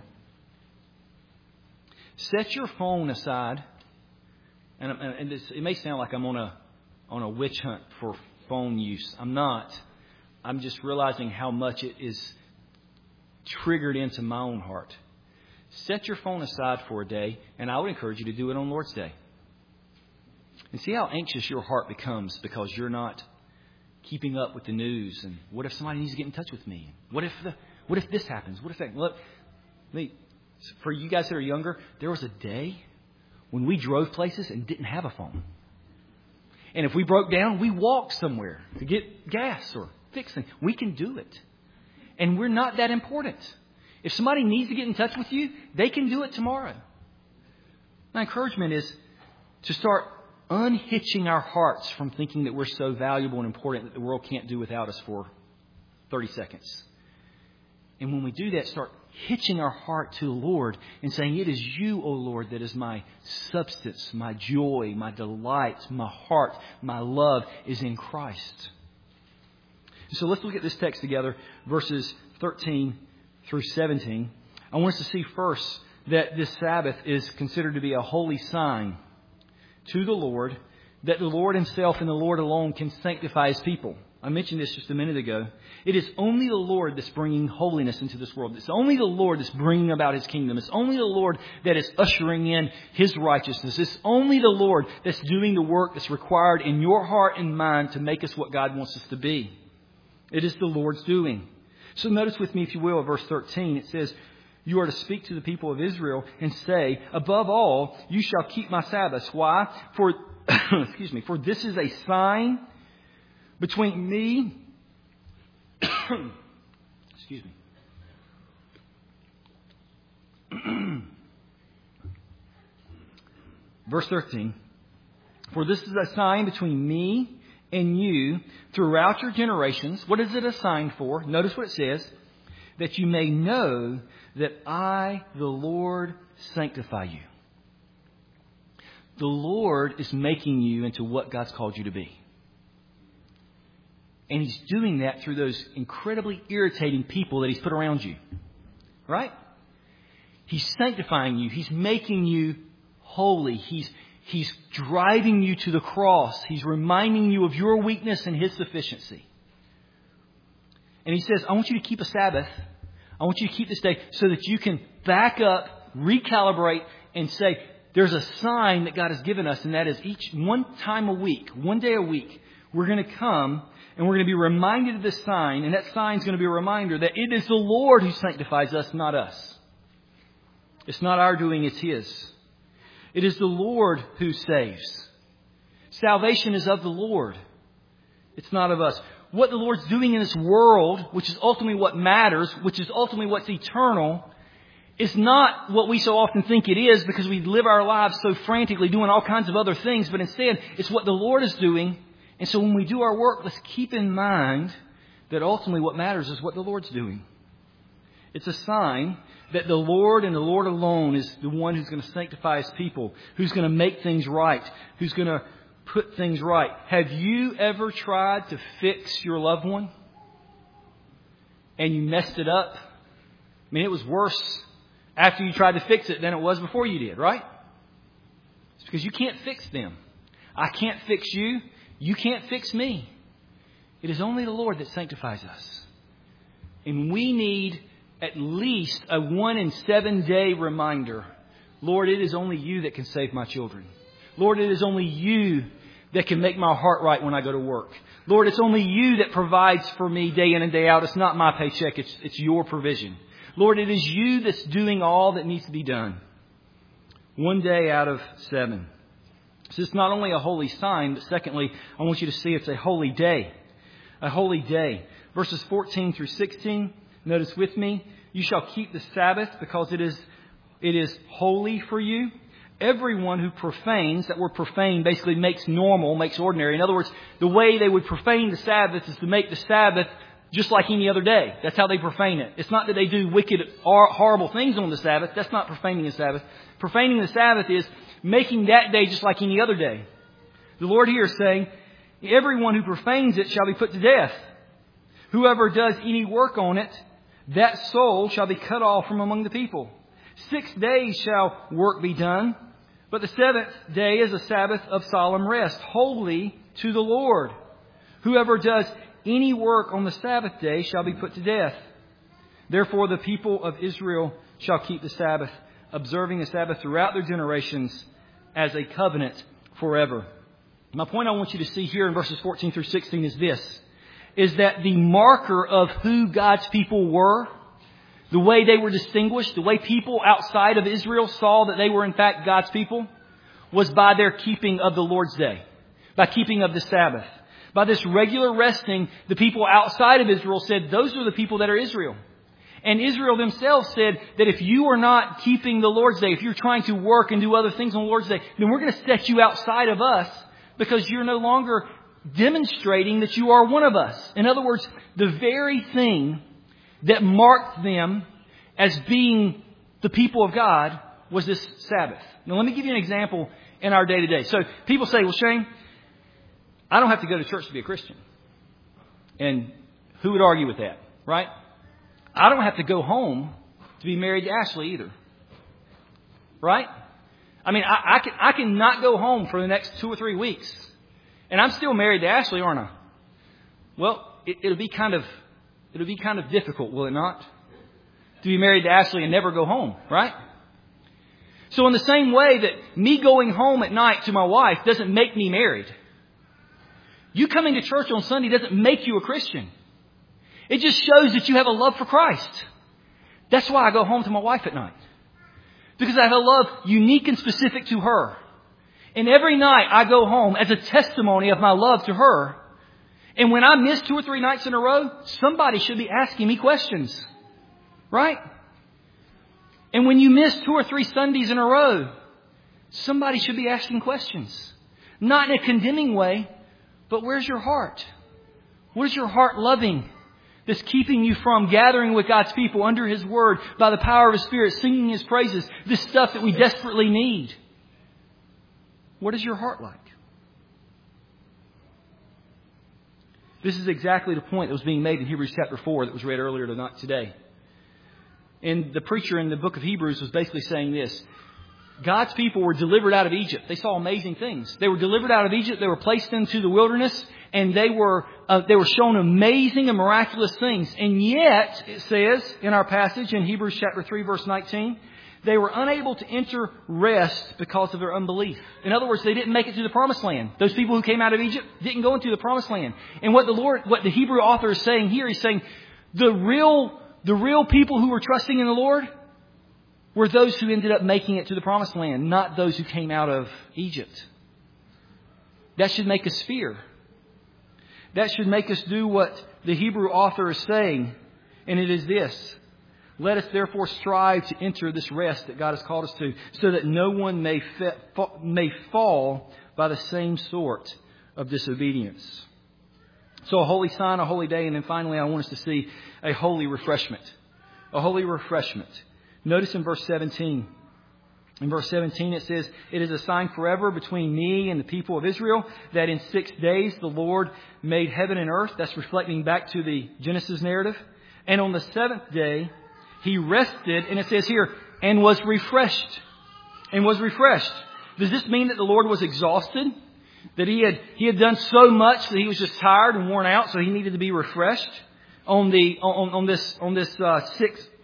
Set your phone aside, and it may sound like I'm on a witch hunt for phone use. I'm not. I'm just realizing how much it is triggered into my own heart. Set your phone aside for a day, and I would encourage you to do it on Lord's Day. And see how anxious your heart becomes because you're not keeping up with the news. And what if somebody needs to get in touch with me? What if this happens? What if that? Look, for you guys that are younger, there was a day when we drove places and didn't have a phone. And if we broke down, we walked somewhere to get gas or fixing. We can do it. And we're not that important. If somebody needs to get in touch with you, they can do it tomorrow. My encouragement is to start unhitching our hearts from thinking that we're so valuable and important that the world can't do without us for 30 seconds. And when we do that, start hitching our heart to the Lord and saying, it is you, O Lord, that is my substance, my joy, my delight, my heart, my love is in Christ. So let's look at this text together, verses 13 through 17. I want us to see first that this Sabbath is considered to be a holy sign to the Lord, that the Lord Himself and the Lord alone can sanctify His people. I mentioned this just a minute ago. It is only the Lord that's bringing holiness into this world. It's only the Lord that's bringing about His kingdom. It's only the Lord that is ushering in His righteousness. It's only the Lord that's doing the work that's required in your heart and mind to make us what God wants us to be. It is the Lord's doing. So notice with me, if you will, verse 13. It says, you are to speak to the people of Israel and say, above all, you shall keep my Sabbaths. Why? For, for this is a sign between me, Verse 13. For this is a sign between me and you throughout your generations. What is it a sign for? Notice what it says. That you may know that I, the Lord, sanctify you. The Lord is making you into what God's called you to be. And He's doing that through those incredibly irritating people that He's put around you. Right? He's sanctifying you. He's making you holy. He's driving you to the cross. He's reminding you of your weakness and His sufficiency. And He says, I want you to keep a Sabbath. I want you to keep this day so that you can back up, recalibrate, and say, there's a sign that God has given us, and that is one day a week, we're going to come and we're going to be reminded of this sign, and that sign is going to be a reminder that it is the Lord who sanctifies us, not us. It's not our doing, it's His. It is the Lord who saves. Salvation is of the Lord. It's not of us. What the Lord's doing in this world, which is ultimately what matters, which is ultimately what's eternal, is not what we so often think it is because we live our lives so frantically doing all kinds of other things. But instead, it's what the Lord is doing. And so when we do our work, let's keep in mind that ultimately what matters is what the Lord's doing. It's a sign that the Lord and the Lord alone is the one who's going to sanctify His people, who's going to make things right, who's going to put things right. Have you ever tried to fix your loved one and you messed it up? I mean, it was worse after you tried to fix it than it was before you did, right? It's because you can't fix them. I can't fix you. You can't fix me. It is only the Lord that sanctifies us. And we need at least a 1 in 7 day reminder. Lord, it is only you that can save my children. Lord, it is only you that can make my heart right when I go to work. Lord, it's only You that provides for me day in and day out. It's not my paycheck. It's Your provision. Lord, it is You that's doing all that needs to be done. One day out of 7. So it's not only a holy sign, but secondly, I want you to see it's a holy day. A holy day. Verses 14 through 16. Notice with me. You shall keep the Sabbath because it is holy for you. Everyone who profanes, that word profane basically makes normal, makes ordinary. In other words, the way they would profane the Sabbath is to make the Sabbath just like any other day. That's how they profane it. It's not that they do wicked or horrible things on the Sabbath. That's not profaning the Sabbath. Profaning the Sabbath is making that day just like any other day. The Lord here is saying, everyone who profanes it shall be put to death. Whoever does any work on it, that soul shall be cut off from among the people. 6 days shall work be done, but the 7th day is a Sabbath of solemn rest, holy to the Lord. Whoever does any work on the Sabbath day shall be put to death. Therefore the people of Israel shall keep the Sabbath, observing the Sabbath throughout their generations as a covenant forever. My point I want you to see here in verses 14 through 16 is this, is that the marker of who God's people were, the way they were distinguished, the way people outside of Israel saw that they were in fact God's people, was by their keeping of the Lord's Day, by keeping of the Sabbath. By this regular resting, the people outside of Israel said, those are the people that are Israel. And Israel themselves said that if you are not keeping the Lord's Day, if you're trying to work and do other things on the Lord's Day, then we're going to set you outside of us because you're no longer demonstrating that you are one of us. In other words, the very thing that marked them as being the people of God was this Sabbath. Now, let me give you an example in our day-to-day. So people say, well, Shane, I don't have to go to church to be a Christian. And who would argue with that, right? I don't have to go home to be married to Ashley either. Right? I mean, I can not go home for the next 2 or 3 weeks. And I'm still married to Ashley, aren't I? Well, it'll be kind of difficult, will it not? To be married to Ashley and never go home, right? So in the same way that me going home at night to my wife doesn't make me married. You coming to church on Sunday doesn't make you a Christian. It just shows that you have a love for Christ. That's why I go home to my wife at night. Because I have a love unique and specific to her. And every night I go home as a testimony of my love to her. And when I miss 2 or 3 nights in a row, somebody should be asking me questions. Right? And when you miss 2 or 3 Sundays in a row, somebody should be asking questions. Not in a condemning way, but where's your heart? What is your heart loving that's keeping you from gathering with God's people under His Word by the power of His Spirit, singing His praises, this stuff that we desperately need? What is your heart like? This is exactly the point that was being made in Hebrews chapter 4 that was read earlier today. And the preacher in the book of Hebrews was basically saying this. God's people were delivered out of Egypt. They saw amazing things. They were delivered out of Egypt. They were placed into the wilderness, and they were shown amazing and miraculous things. And yet, it says in our passage in Hebrews chapter 3, verse 19, they were unable to enter rest because of their unbelief. In other words, they didn't make it to the promised land. Those people who came out of Egypt didn't go into the promised land. And what the Hebrew author is saying here, he's saying the real people who were trusting in the Lord were those who ended up making it to the promised land, not those who came out of Egypt. That should make us fear. That should make us do what the Hebrew author is saying, and it is this. Let us therefore strive to enter this rest that God has called us to, so that no one may fall by the same sort of disobedience. So a holy sign, a holy day, and then finally I want us to see a holy refreshment. A holy refreshment. Notice in verse 17. In verse 17 it says, it is a sign forever between me and the people of Israel that in 6 days the Lord made heaven and earth. That's reflecting back to the Genesis narrative. And on the 7th day He rested, and it says here, and was refreshed. And was refreshed. Does this mean that the Lord was exhausted? That He had done so much that He was just tired and worn out, so He needed to be refreshed on this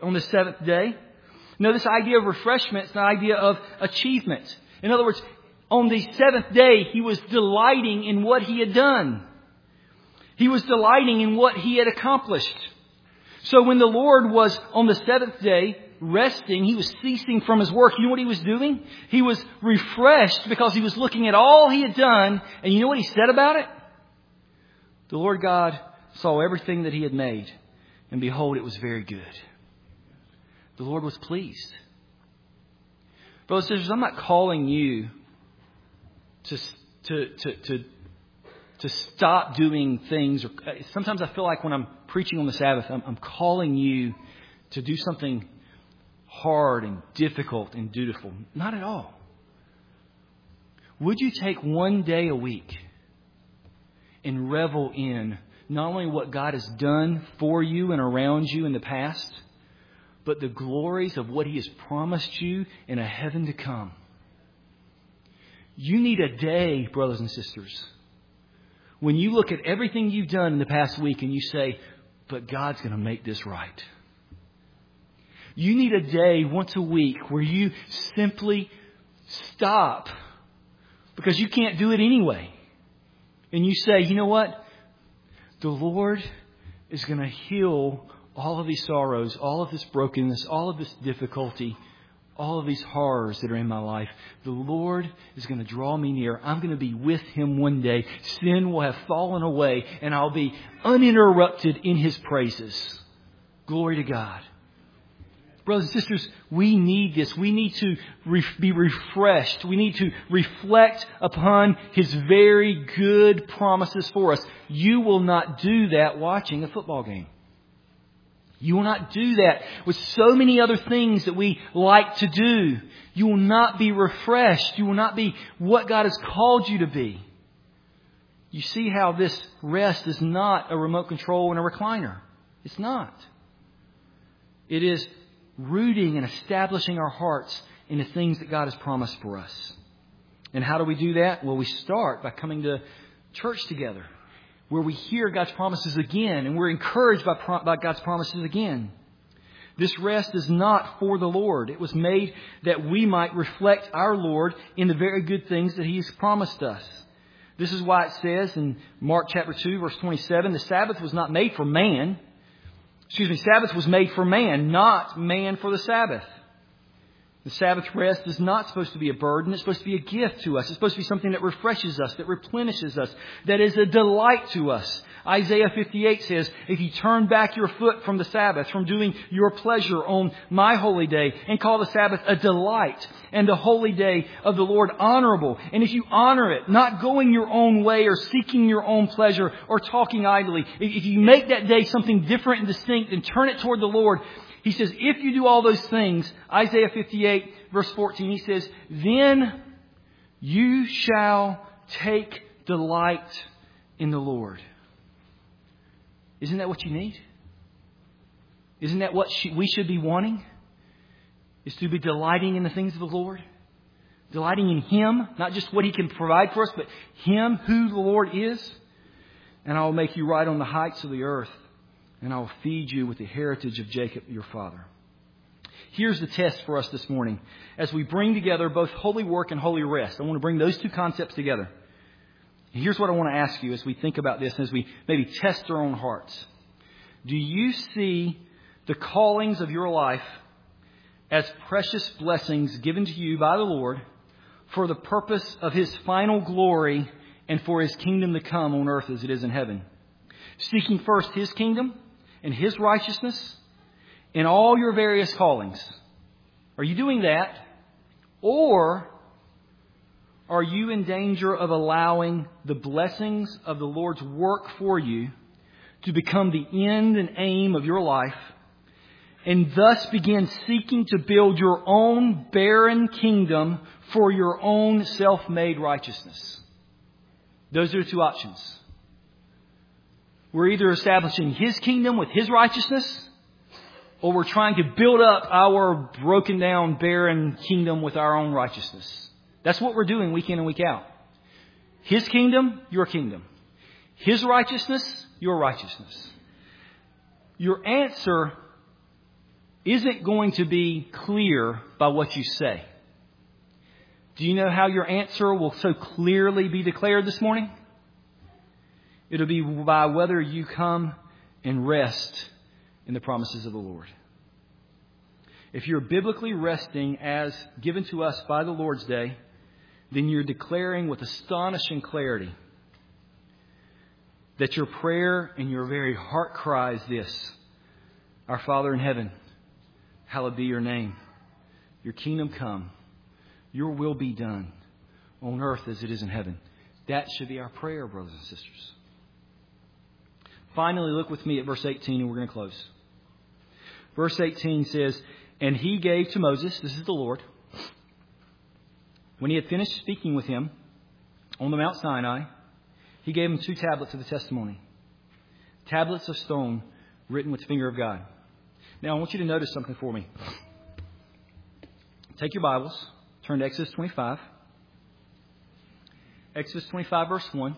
7th day? No, this idea of refreshment is an idea of achievement. In other words, On the seventh day, He was delighting in what He had done. He was delighting in what He had accomplished. So when the Lord was on the seventh day resting, He was ceasing from His work. You know what He was doing? He was refreshed because He was looking at all He had done. And you know what He said about it? The Lord God saw everything that He had made, and behold, it was very good. The Lord was pleased. Brothers and sisters, I'm not calling you to stop doing things. Or sometimes I feel like when I'm preaching on the Sabbath, I'm calling you to do something hard and difficult and dutiful. Not at all. Would you take one day a week and revel in not only what God has done for you and around you in the past, but the glories of what He has promised you in a heaven to come? You need a day, brothers and sisters, when you look at everything you've done in the past week and you say, but God's going to make this right. You need a day once a week where you simply stop because you can't do it anyway. And you say, you know what? The Lord is going to heal all of these sorrows, all of this brokenness, all of this difficulty, all of these horrors that are in my life. The Lord is going to draw me near. I'm going to be with Him one day. Sin will have fallen away and I'll be uninterrupted in His praises. Glory to God. Brothers and sisters, we need this. We need to be refreshed. We need to reflect upon His very good promises for us. You will not do that watching a football game. You will not do that with so many other things that we like to do. You will not be refreshed. You will not be what God has called you to be. You see how this rest is not a remote control and a recliner. It's not. It is rooting and establishing our hearts in the things that God has promised for us. And how do we do that? Well, we start by coming to church together, where we hear God's promises again and we're encouraged by God's promises again. This rest is not for the Lord. It was made that we might reflect our Lord in the very good things that He's promised us. This is why it says in Mark chapter 2, verse 27, the Sabbath was not made for man. Sabbath was made for man, not man for the Sabbath. The Sabbath rest is not supposed to be a burden. It's supposed to be a gift to us. It's supposed to be something that refreshes us, that replenishes us, that is a delight to us. Isaiah 58 says, if you turn back your foot from the Sabbath, from doing your pleasure on my holy day, and call the Sabbath a delight, and the holy day of the Lord honorable, and if you honor it, not going your own way or seeking your own pleasure or talking idly, if you make that day something different and distinct and turn it toward the Lord, He says, if you do all those things, Isaiah 58 verse 14, He says, then you shall take delight in the Lord. Isn't that what you need? Isn't that what we should be wanting? Is to be delighting in the things of the Lord? Delighting in Him, not just what He can provide for us, but Him, who the Lord is. And I will make you ride on the heights of the earth, and I will feed you with the heritage of Jacob your father. Here's the test for us this morning. As we bring together both holy work and holy rest, I want to bring those two concepts together. Here's what I want to ask you as we think about this, as we maybe test our own hearts. Do you see the callings of your life as precious blessings given to you by the Lord for the purpose of His final glory and for His kingdom to come on earth as it is in heaven? Seeking first His kingdom and His righteousness in all your various callings. Are you doing that? Or are you in danger of allowing the blessings of the Lord's work for you to become the end and aim of your life, and thus begin seeking to build your own barren kingdom for your own self-made righteousness? Those are the two options. We're either establishing His kingdom with His righteousness, or we're trying to build up our broken down, barren kingdom with our own righteousness. That's what we're doing week in and week out. His kingdom, your kingdom. His righteousness, your righteousness. Your answer isn't going to be clear by what you say. Do you know how your answer will so clearly be declared this morning? It'll be by whether you come and rest in the promises of the Lord. If you're biblically resting as given to us by the Lord's Day, then you're declaring with astonishing clarity that your prayer and your very heart cry is this: Our Father in heaven, hallowed be your name. Your kingdom come. Your will be done on earth as it is in heaven. That should be our prayer, brothers and sisters. Finally, look with me at verse 18 and we're going to close. Verse 18 says, And he gave to Moses, this is the Lord, when he had finished speaking with him on the Mount Sinai, he gave him 2 tablets of the testimony. Tablets of stone written with the finger of God. Now I want you to notice something for me. Take your Bibles, turn to Exodus 25. Exodus 25 verse 1.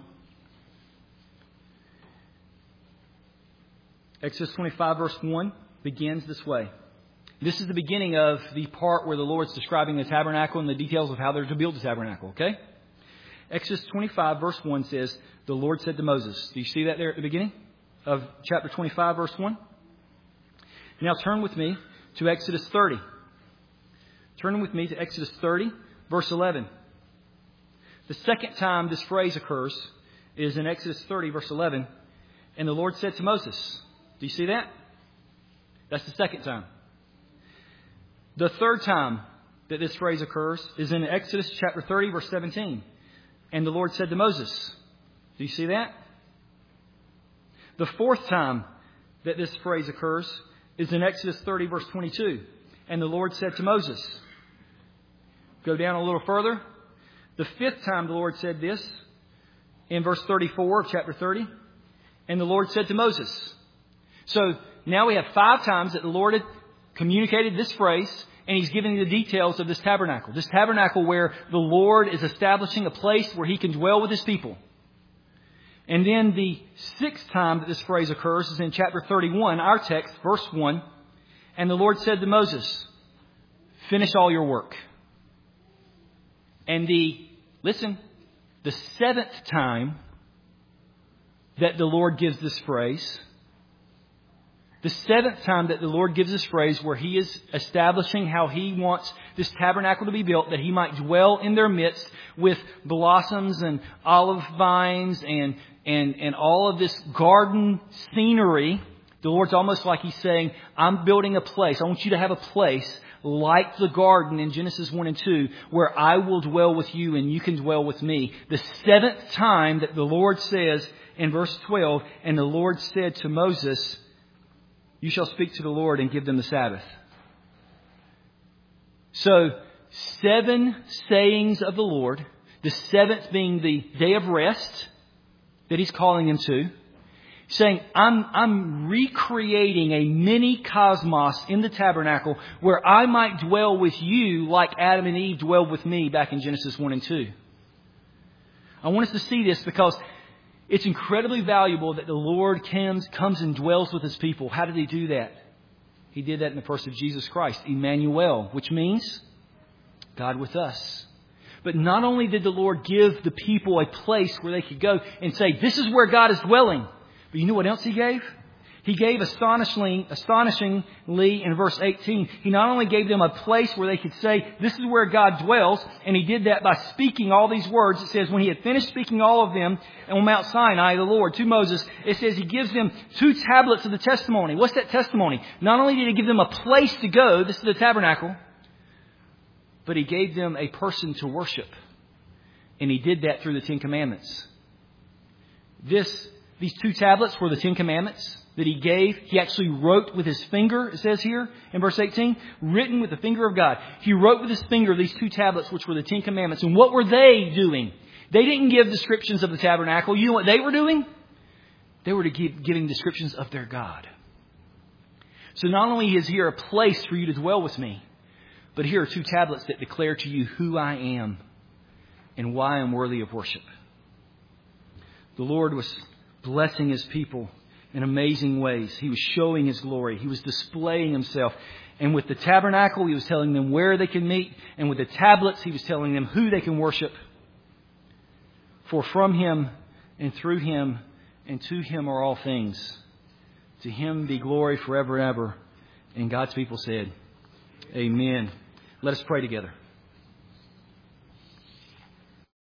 Exodus 25 verse 1 begins this way. This is the beginning of the part where the Lord's describing the tabernacle and the details of how they're to build the tabernacle, okay? Exodus 25 verse 1 says, The Lord said to Moses. Do you see that there at the beginning of chapter 25 verse 1? Now turn with me to Exodus 30. Turn with me to Exodus 30 verse 11. The second time this phrase occurs is in Exodus 30 verse 11. And the Lord said to Moses. Do you see that? That's the second time. The third time that this phrase occurs is in Exodus chapter 30, verse 17. And the Lord said to Moses. Do you see that? The fourth time that this phrase occurs is in Exodus 30, verse 22. And the Lord said to Moses. Go down a little further. The fifth time the Lord said this in verse 34 of chapter 30. And the Lord said to Moses. So now we have 5 times that the Lord had communicated this phrase, and He's giving the details of this tabernacle. This tabernacle where the Lord is establishing a place where He can dwell with His people. And then the 6th time that this phrase occurs is in chapter 31, our text, verse 1. And the Lord said to Moses, Finish all your work. And the 7th time that the Lord gives this phrase, the 7th time that the Lord gives this phrase where He is establishing how He wants this tabernacle to be built, that He might dwell in their midst with blossoms and olive vines and all of this garden scenery. The Lord's almost like He's saying, I'm building a place. I want you to have a place like the garden in Genesis 1 and 2 where I will dwell with you and you can dwell with me. The 7th time that the Lord says in verse 12, and the Lord said to Moses, You shall speak to the Lord and give them the Sabbath. So, 7 sayings of the Lord, the 7th being the day of rest that He's calling him to, saying, I'm recreating a mini cosmos in the tabernacle where I might dwell with you like Adam and Eve dwelled with me back in Genesis 1 and 2. I want us to see this because it's incredibly valuable that the Lord comes and dwells with His people. How did He do that? He did that in the person of Jesus Christ, Emmanuel, which means God with us. But not only did the Lord give the people a place where they could go and say, this is where God is dwelling. But you know what else He gave? He gave astonishingly in verse 18, He not only gave them a place where they could say, this is where God dwells, and He did that by speaking all these words. It says, when He had finished speaking all of them on Mount Sinai, the Lord, to Moses, it says He gives them 2 tablets of the testimony. What's that testimony? Not only did He give them a place to go, this is the tabernacle, but He gave them a person to worship. And He did that through the 10 Commandments. These 2 tablets were the 10 Commandments that He gave. He actually wrote with His finger, it says here in verse 18, written with the finger of God. He wrote with His finger these 2 tablets, which were the 10 Commandments. And what were they doing? They didn't give descriptions of the tabernacle. You know what they were doing? They were giving descriptions of their God. So not only is here a place for you to dwell with me, but here are 2 tablets that declare to you who I am and why I'm worthy of worship. The Lord was blessing His people in amazing ways. He was showing His glory. He was displaying Himself. And with the tabernacle, He was telling them where they can meet. And with the tablets, He was telling them who they can worship. For from Him and through Him and to Him are all things. To Him be glory forever and ever. And God's people said, Amen. Let us pray together.